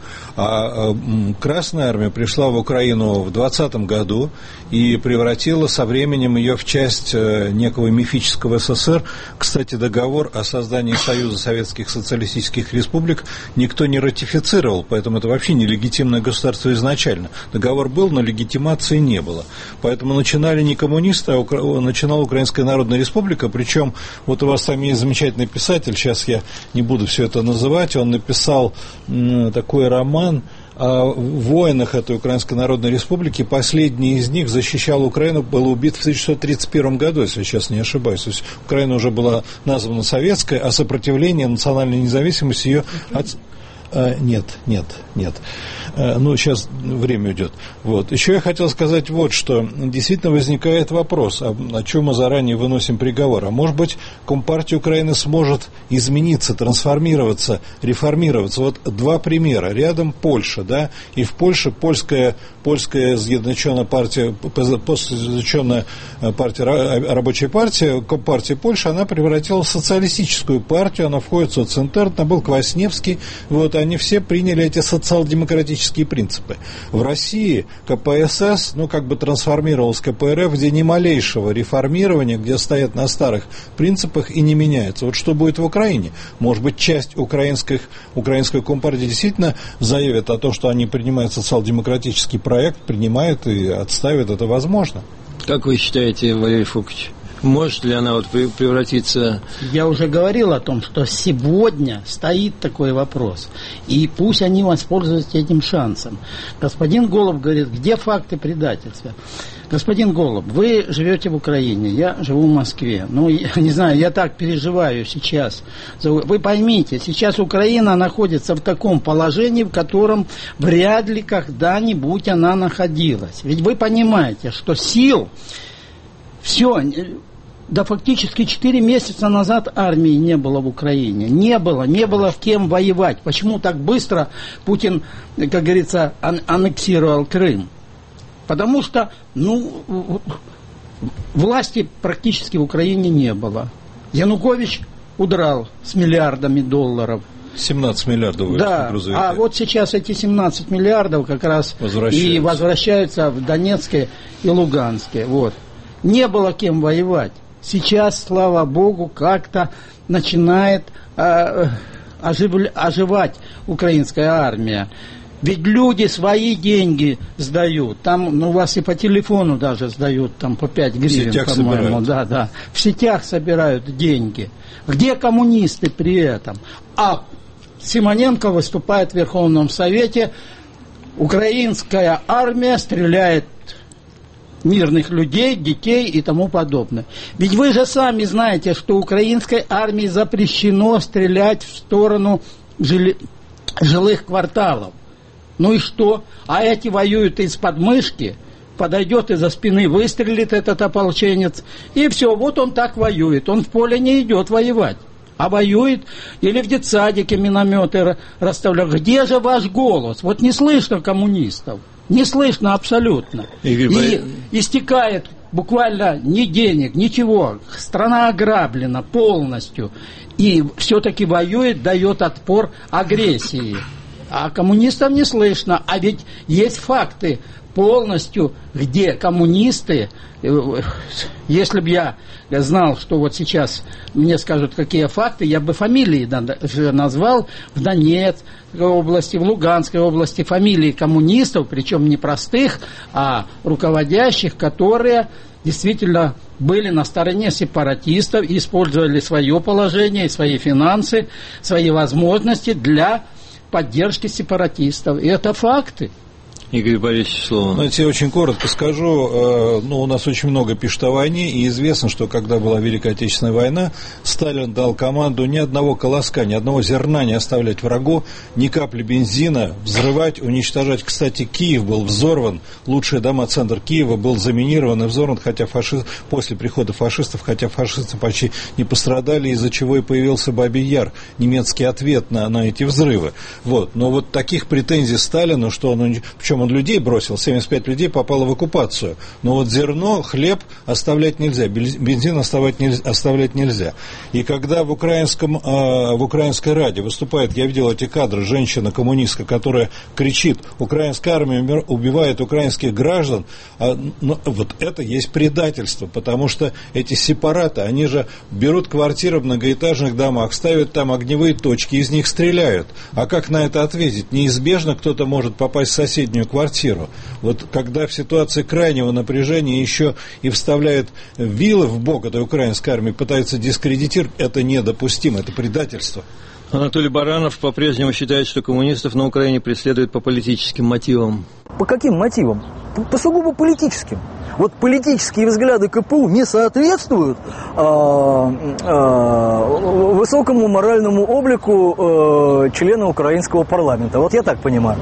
А Красная Армия пришла в Украину в двадцатом году и превратила со временем ее в часть некого мифического эс эс эс эр. Кстати, договор о создании Союза Советских Социалистических Республик никто не ратифицировал, поэтому это вообще нелегитимное государство изначально. Договор был, но легитимации не было. Поэтому начинали не коммунисты, а начинала Украинская Народная Республика, причем вот у вас там есть замечательный писатель, сейчас я не буду все это называть, он написал м, такой роман о воинах этой Украинской Народной Республики. Последний из них защищал Украину, был убит в тысяча девятьсот тридцать первом году, если я сейчас не ошибаюсь. То есть Украина уже была названа советской, а сопротивление национальной независимости ее от... А, нет, нет, нет. А, ну, сейчас время уйдет. Вот. Еще я хотел сказать вот, что действительно возникает вопрос, о, о чем мы заранее выносим приговор. А может быть, Компартия Украины сможет измениться, трансформироваться, реформироваться. Вот два примера. Рядом Польша, да, и в Польше польская, польская изъединенная партия, изъединенная партия, рабочая партия, Компартия Польши, она превратилась в социалистическую партию, она входит в социнтерн, там был Квасневский, вот, они все приняли эти социал-демократические принципы. В России ка пэ эс эс, ну, как бы трансформировалась ка пэ эр эф, где ни малейшего реформирования, где стоят на старых принципах и не меняется. Вот что будет в Украине? Может быть, часть украинских, украинской компартии действительно заявит о том, что они принимают социал-демократический проект, принимают и отставят, это возможно. Как вы считаете, Валерий Фокович? Может ли она вот превратиться... Я уже говорил о том, что сегодня стоит такой вопрос. И пусть они воспользуются этим шансом. Господин Голуб говорит, где факты предательства? Господин Голуб, вы живете в Украине, я живу в Москве. Ну, я не знаю, я так переживаю сейчас. Вы поймите, сейчас Украина находится в таком положении, в котором вряд ли когда-нибудь она находилась. Ведь вы понимаете, что сил... Все... Да фактически четыре месяца назад армии не было в Украине. Не было, не было с кем воевать. Почему так быстро Путин, как говорится, ан- аннексировал Крым? Потому что, ну, власти практически в Украине не было. Янукович удрал с миллиардами долларов. семнадцать миллиардов. Да, а вот сейчас эти семнадцать миллиардов как раз возвращаются. И возвращаются в Донецке и Луганске. Вот. Не было кем воевать. Сейчас, слава Богу, как-то начинает э, ожив, оживать украинская армия. Ведь люди свои деньги сдают. Там, ну, вас и по телефону даже сдают, там, по пять гривен, по-моему. Да, да. В сетях собирают деньги. Где коммунисты при этом? А Симоненко выступает в Верховном Совете украинская армия стреляет мирных людей, детей и тому подобное. Ведь вы же сами знаете, что украинской армии запрещено стрелять в сторону жили... жилых кварталов. Ну и что? А эти воюют из подмышки, подойдет из-за спины, выстрелит этот ополченец, и все, вот он так воюет. Он в поле не идет воевать, а воюет или в детсадике минометы расставляют. Где же ваш голос? Вот не слышно коммунистов, не слышно абсолютно. И истекает буквально ни денег, ничего. Страна ограблена полностью, и все-таки воюет, дает отпор агрессии. А коммунистов не слышно. А ведь есть факты полностью, где коммунисты, если бы я знал, что вот сейчас мне скажут, какие факты, я бы фамилии назвал в Донецкой области, в Луганской области, фамилии коммунистов, причем не простых, а руководящих, которые действительно были на стороне сепаратистов и использовали свое положение, свои финансы, свои возможности для поддержки сепаратистов. И это факты. Игорь Борисович, слово. Знаете, я очень коротко скажу. Ну, у нас очень много пишут о войне, и известно, что когда была Великая Отечественная война, Сталин дал команду ни одного колоска, ни одного зерна не оставлять врагу, ни капли бензина, взрывать, уничтожать. Кстати, Киев был взорван, лучшие дома, центр Киева был заминирован и взорван, хотя фашист... после прихода фашистов, хотя фашисты почти не пострадали, из-за чего и появился Бабий Яр, немецкий ответ на, на эти взрывы. Вот. Но вот таких претензий Сталину, что он, причем он людей бросил, семьдесят пять людей попало в оккупацию. Но вот зерно, хлеб оставлять нельзя, бензин оставлять нельзя. Оставлять нельзя. И когда в, украинском, э, в украинской раде выступает, я видел эти кадры, женщина-коммунистка, которая кричит, украинская армия убивает украинских граждан, э, ну, вот это есть предательство, потому что эти сепараты, они же берут квартиры в многоэтажных домах, ставят там огневые точки, из них стреляют. А как на это ответить? Неизбежно кто-то может попасть в соседнюю квартиру. Вот когда в ситуации крайнего напряжения еще и вставляют вилы в бок этой украинской армии, пытаются дискредитировать, это недопустимо, это предательство. Анатолий Баранов по-прежнему считает, что коммунистов на Украине преследуют по политическим мотивам. По каким мотивам? По, по сугубо политическим. Вот политические взгляды КПУ не соответствуют а, а, высокому моральному облику а, члена украинского парламента. Вот я так понимаю.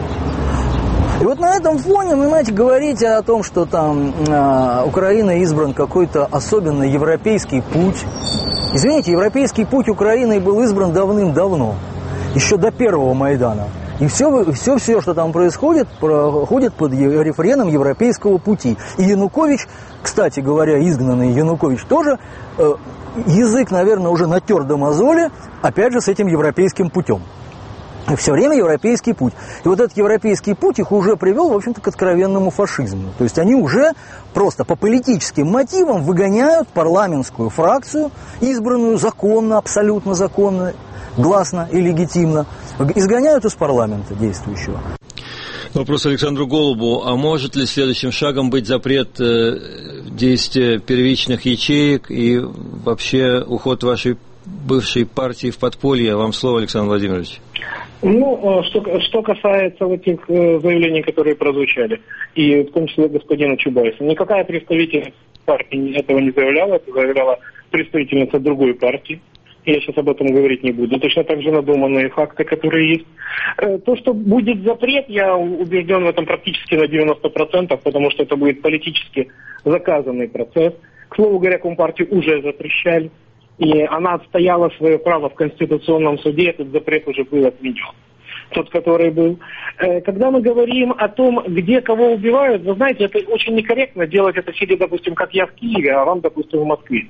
И вот на этом фоне, понимаете, говорить о том, что там э, Украина избран какой-то особенно европейский путь. Извините, европейский путь Украины был избран давным-давно, еще до первого Майдана. И все, все, все, что там происходит, проходит под рефреном европейского пути. И Янукович, кстати говоря, изгнанный Янукович тоже, э, язык, наверное, уже натер до мозоли, опять же, с этим европейским путем. Все время европейский путь. И вот этот европейский путь их уже привел, в общем-то, к откровенному фашизму. То есть они уже просто по политическим мотивам выгоняют парламентскую фракцию, избранную законно, абсолютно законно, гласно и легитимно, изгоняют из парламента действующего. Вопрос Александру Голубу. А может ли следующим шагом быть запрет э, действия первичных ячеек и вообще уход вашей бывшей партии в подполье? Вам слово, Александр Владимирович. Ну, что, что касается вот этих заявлений, которые прозвучали, и в том числе господина Чубайса, никакая представительница партии этого не заявляла, это заявляла представительница другой партии. Я сейчас об этом говорить не буду. Точно так же надуманные факты, которые есть. То, что будет запрет, я убежден в этом практически на девяносто процентов, потому что это будет политически заказанный процесс. К слову говоря, Компартию уже запрещали. И она отстояла свое право в Конституционном суде, этот запрет уже был отменен. Тот, который был. Когда мы говорим о том, где кого убивают, вы знаете, это очень некорректно делать это сидя, допустим, как я в Киеве, а вам, допустим, в Москве.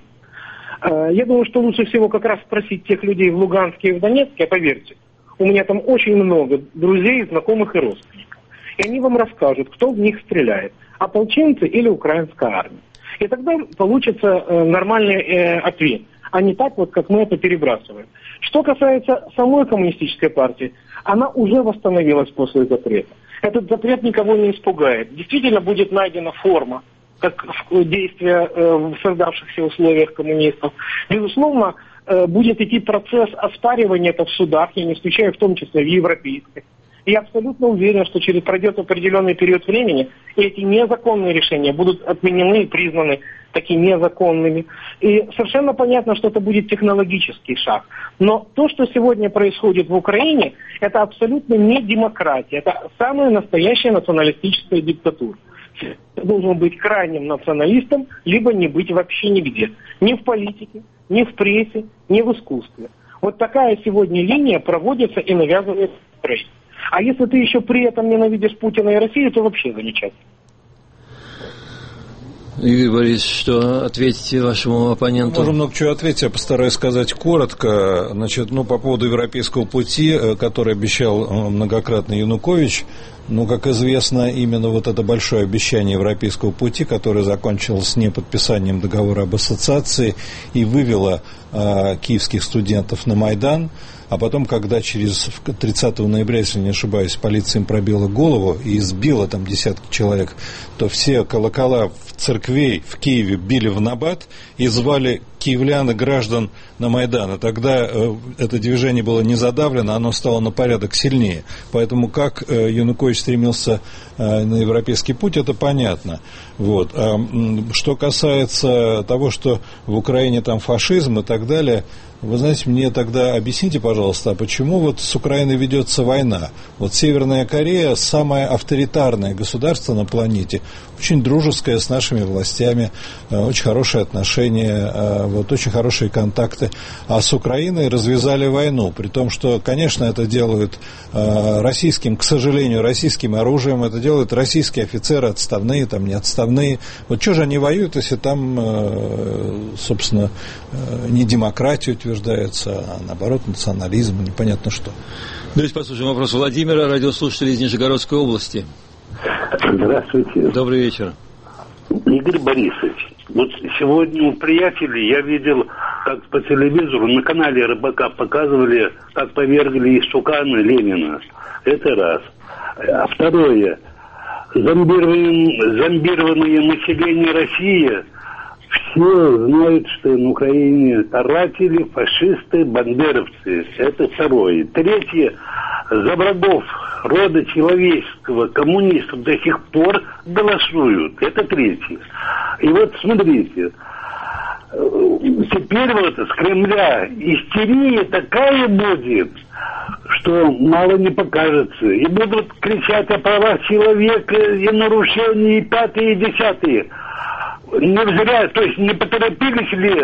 Я думаю, что лучше всего как раз спросить тех людей в Луганске и в Донецке, поверьте, у меня там очень много друзей, знакомых и родственников. И они вам расскажут, кто в них стреляет, ополченцы или украинская армия. И тогда получится нормальный ответ. А не так вот, как мы это перебрасываем. Что касается самой коммунистической партии, она уже восстановилась после запрета. Этот запрет никого не испугает. Действительно будет найдена форма, как действия э, в создавшихся условиях коммунистов. Безусловно, э, будет идти процесс оспаривания это в судах, я не исключаю, в том числе в европейской. И я абсолютно уверен, что через пройдет определенный период времени, и эти незаконные решения будут отменены и признаны такими незаконными. И совершенно понятно, что это будет технологический шаг. Но то, что сегодня происходит в Украине, это абсолютно не демократия. Это самая настоящая националистическая диктатура. Должен быть крайним националистом, либо не быть вообще нигде. Ни в политике, ни в прессе, ни в искусстве. Вот такая сегодня линия проводится и навязывается в Украине. А если ты еще при этом ненавидишь Путина и Россию, то вообще замечательно. Игорь Борисович, что ответите вашему оппоненту? Можно много чего ответить, я постараюсь сказать коротко. Значит, ну, по поводу европейского пути, который обещал многократно Янукович, ну, как известно, именно вот это большое обещание европейского пути, которое закончилось неподписанием договора об ассоциации и вывело э, киевских студентов на Майдан, а потом, когда через тридцатого ноября, если не ошибаюсь, полиция им пробила голову и избила там десятки человек, то все колокола в церквей в Киеве били в набат и звали киевлян и граждан на Майдан. И тогда э, это движение было не задавлено, оно стало на порядок сильнее. Поэтому как э, Янукович стремился э, на европейский путь, это понятно. Вот. А, что касается того, что в Украине там фашизм и так далее, вы знаете, мне тогда объясните, пожалуйста, а почему вот с Украиной ведется война? Вот Северная Корея самое авторитарное государство на планете, очень дружеское с нашими властями, очень хорошие отношения, вот, очень хорошие контакты. А с Украиной развязали войну, при том, что, конечно, это делают российским, к сожалению, российским оружием, это делают российские офицеры, отставные, там, не отставные. Вот что же они воюют, если там, собственно, не демократию утверждается, а наоборот национализм, непонятно что. Давайте послушаем вопрос Владимира, радиослушателя из Нижегородской области. Здравствуйте. Добрый вечер. Игорь Борисович, вот сегодня у приятелей я видел, как по телевизору на канале Рыбака показывали, как повергли из Сукана Ленина. Это раз. А второе. Зомбированное, зомбированное население России все знают, что на Украине каратели, фашисты, бандеровцы. Это второе. Третье. За врагов рода человеческого коммунистов до сих пор голосуют. Это третье. И вот смотрите. Теперь вот с Кремля истерия такая будет, что мало не покажется. И будут кричать о правах человека и нарушении, и пятые, и десятые. Не зря, то есть не поторопились ли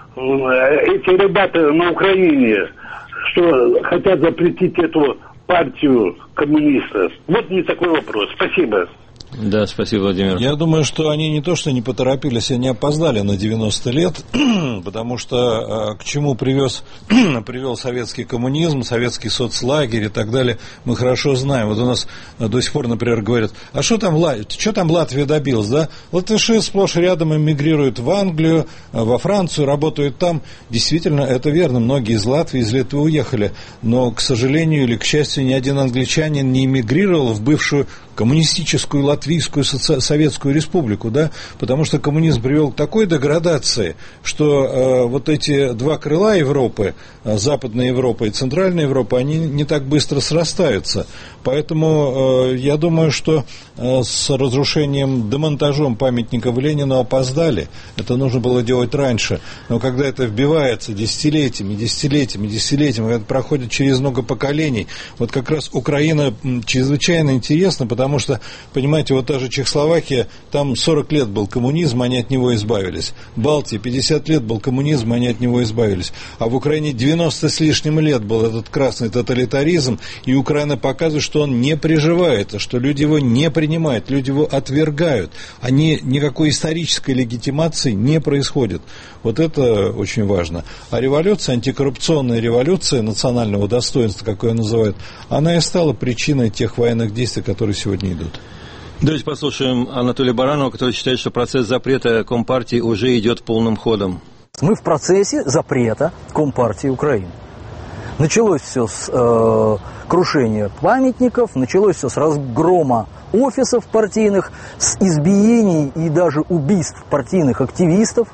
эти ребята на Украине, что хотят запретить эту партию коммунистов? Вот мне такой вопрос. Спасибо. Да, спасибо, Владимир. Я думаю, что они не то, что не поторопились, они опоздали на девяносто лет, потому что к чему привез, привел советский коммунизм, советский соцлагерь и так далее, мы хорошо знаем. Вот у нас до сих пор, например, говорят, а что там, что там Латвия добилась, да? Латыши сплошь рядом эмигрируют в Англию, во Францию, работают там. Действительно, это верно, многие из Латвии, из Литвы уехали, но, к сожалению или к счастью, ни один англичанин не эмигрировал в бывшую коммунистическую Латвийскую Советскую Республику, да, потому что коммунизм привел к такой деградации, что э, вот эти два крыла Европы, э, Западная Европа и Центральная Европа, они не так быстро срастаются. Поэтому э, я думаю, что э, с разрушением, демонтажом памятников Ленину опоздали. Это нужно было делать раньше. Но когда это вбивается десятилетиями, десятилетиями, десятилетиями, когда это проходит через много поколений, вот как раз Украина чрезвычайно интересна, потому Потому что, понимаете, вот та же Чехословакия, там сорок лет был коммунизм, они от него избавились. Балтия, пятьдесят лет был коммунизм, они от него избавились. А в Украине девяносто с лишним лет был этот красный тоталитаризм, и Украина показывает, что он не приживается, что люди его не принимают, люди его отвергают. Они, никакой исторической легитимации не происходит. Вот это очень важно. А революция, антикоррупционная революция национального достоинства, как ее называют, она и стала причиной тех военных действий, которые сегодня идут. Давайте послушаем Анатолия Баранова, который считает, что процесс запрета Компартии уже идет полным ходом. Мы в процессе запрета Компартии Украины. Началось все с э, крушения памятников, началось все с разгрома офисов партийных, с избиений и даже убийств партийных активистов.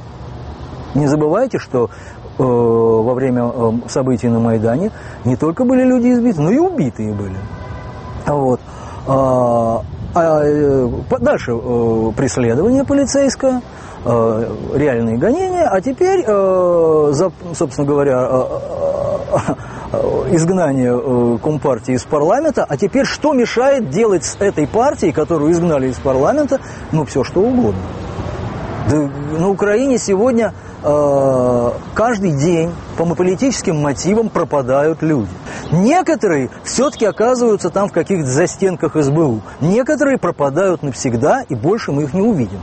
Не забывайте, что э, во время э, событий на Майдане не только были люди избиты, но и убитые были. Вот. А, а, дальше э, преследование полицейское, э, реальные гонения, а теперь, э, за, собственно говоря, э, э, изгнание э, Компартии из парламента, а теперь что мешает делать с этой партией, которую изгнали из парламента, ну, все что угодно. Да, на Украине сегодня э, каждый день по политическим мотивам пропадают люди. Некоторые все-таки оказываются там в каких-то застенках эс бэ у. Некоторые пропадают навсегда, и больше мы их не увидим.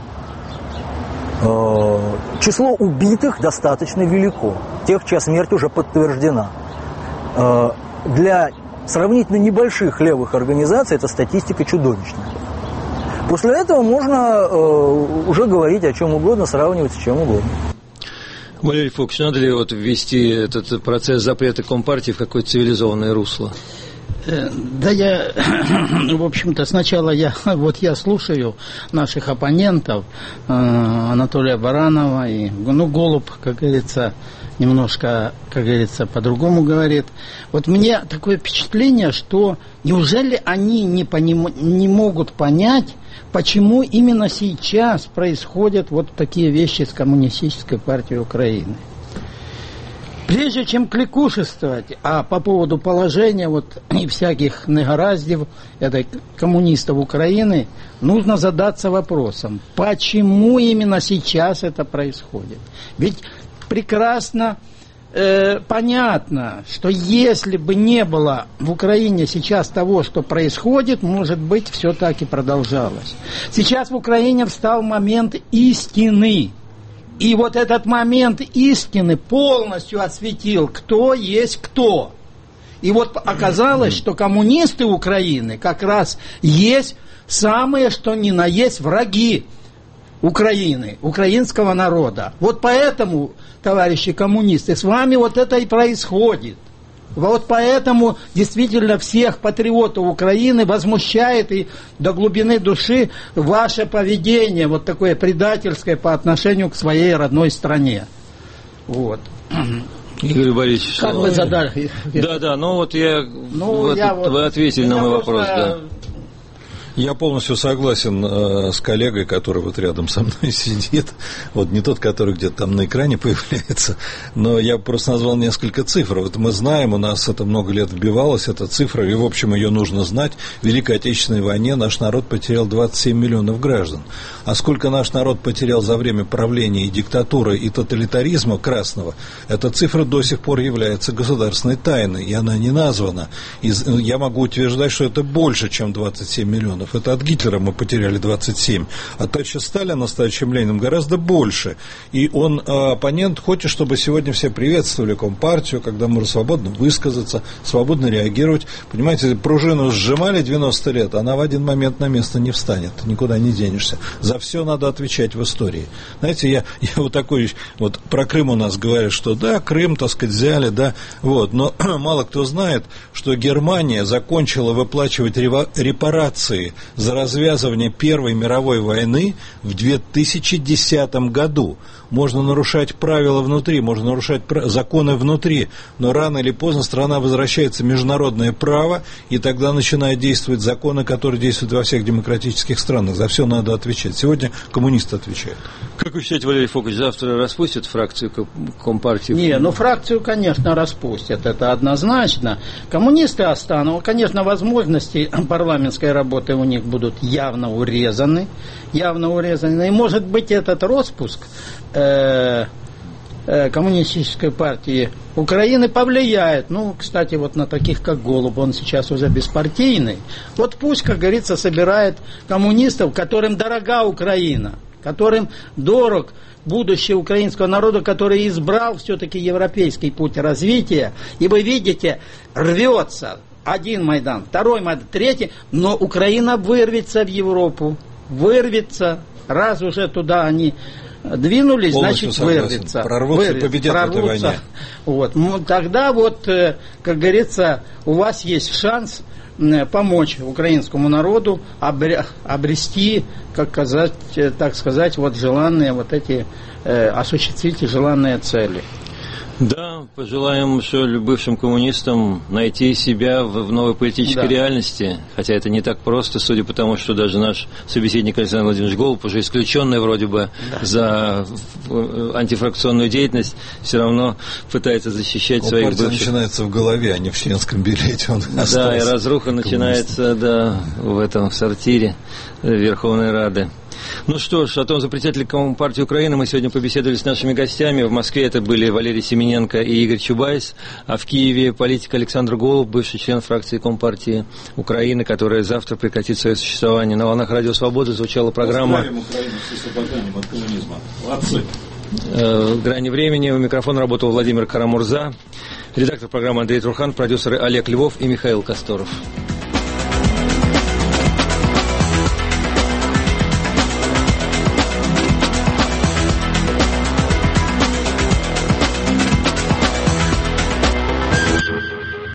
Э, число убитых достаточно велико. Тех, чья смерть уже подтверждена. Э, для сравнительно небольших левых организаций эта статистика чудовищная. После этого можно э, уже говорить о чем угодно, сравнивать с чем угодно. Валерий Фокич, надо ли вот ввести этот процесс запрета Компартии в какое-то цивилизованное русло? Да я, в общем-то, сначала я, вот я слушаю наших оппонентов, э, Анатолия Баранова, и, ну, Голуб, как говорится, немножко, как говорится, по-другому говорит. Вот мне такое впечатление, что неужели они не, поним, не могут понять, почему именно сейчас происходят вот такие вещи с Коммунистической партией Украины. Прежде чем кликушествовать, а по поводу положения вот и всяких негораздев этой коммунистов Украины, нужно задаться вопросом, почему именно сейчас это происходит. Ведь прекрасно э, понятно, что если бы не было в Украине сейчас того, что происходит, может быть, все так и продолжалось. Сейчас в Украине встал момент истины. И вот этот момент истины полностью осветил, кто есть кто. И вот оказалось, что коммунисты Украины как раз есть самые, что ни на есть, враги Украины, украинского народа. Вот поэтому, товарищи коммунисты, с вами вот это и происходит. Вот поэтому действительно всех патриотов Украины возмущает и до глубины души ваше поведение, вот такое предательское по отношению к своей родной стране. Вот. Игорь Борисович, как вы задали? Да, да, ну вот я, ну, вот, я вот, вы ответили на мой вопрос, да. Я полностью согласен э, с коллегой, который вот рядом со мной сидит. Вот не тот, который где-то там на экране появляется, но я просто назвал несколько цифр. Вот мы знаем, у нас это много лет вбивалось, эта цифра, и в общем ее нужно знать. В Великой Отечественной войне наш народ потерял двадцать семь миллионов граждан. А сколько наш народ потерял за время правления и диктатуры, и тоталитаризма красного, эта цифра до сих пор является государственной тайной, и она не названа. И я могу утверждать, что это больше, чем двадцать семь миллионов. Это от Гитлера мы потеряли двадцать семь, а товарища Сталина с товарищем Лениным гораздо больше. И он, оппонент, хочет, чтобы сегодня все приветствовали Компартию, когда можно свободно высказаться, свободно реагировать. Понимаете, пружину сжимали девяносто лет, она в один момент на место не встанет, никуда не денешься. За все надо отвечать в истории. Знаете, я, я вот такой, вот про Крым у нас говорят, что да, Крым, так сказать, взяли, да, вот, но мало кто знает, что Германия закончила выплачивать репарации за развязывание Первой мировой войны в две тысячи десятом году. Можно нарушать правила внутри, можно нарушать законы внутри, но рано или поздно страна возвращается в международное право, и тогда начинают действовать законы, которые действуют во всех демократических странах. За все надо отвечать. Сегодня коммунисты отвечают. Как вы считаете, Валерий Фокич, завтра распустят фракцию Компартии? Не, ну фракцию, конечно, распустят, это однозначно. Коммунисты останутся, конечно, возможности парламентской работы у них будут явно урезаны, явно урезаны. И может быть этот распуск э, э, Коммунистической партии Украины повлияет, ну, кстати, вот на таких, как Голуб, он сейчас уже беспартийный. Вот пусть, как говорится, собирает коммунистов, которым дорога Украина, которым дорог будущее украинского народа, который избрал все-таки европейский путь развития. И вы видите, рвется один Майдан, второй Майдан, третий, но Украина вырвется в Европу, вырвется, раз уже туда они двинулись, полностью значит вырвется. Прорвутся, вырвется, победят прорвутся. в этой войне. Вот. Ну, тогда вот, как говорится, у вас есть шанс помочь украинскому народу обрести, как сказать, так сказать, вот желанные вот эти, осуществить желанные цели. Да, пожелаем что бывшим коммунистам найти себя в, в новой политической да. реальности, хотя это не так просто, судя по тому, что даже наш собеседник Александр Владимирович Голуб, уже исключенный вроде бы да. за антифракционную деятельность, все равно пытается защищать своих бывших. Начинается в голове, а не в членском билете. Он да, и разруха начинается да, в этом в сортире Верховной Рады. Ну что ж, о том, запретят ли Компартию Украины, мы сегодня побеседовали с нашими гостями. В Москве это были Валерий Семененко и Игорь Чубайс, а в Киеве политик Александр Голуб, бывший член фракции Компартии Украины, которая завтра прекратит свое существование. На волнах Радио Свобода звучала программа Украину с освобождением от коммунизма. Отцы. «Грани времени». У микрофона работал Владимир Карамурза, редактор программы Андрей Трухан, продюсеры Олег Львов и Михаил Косторов.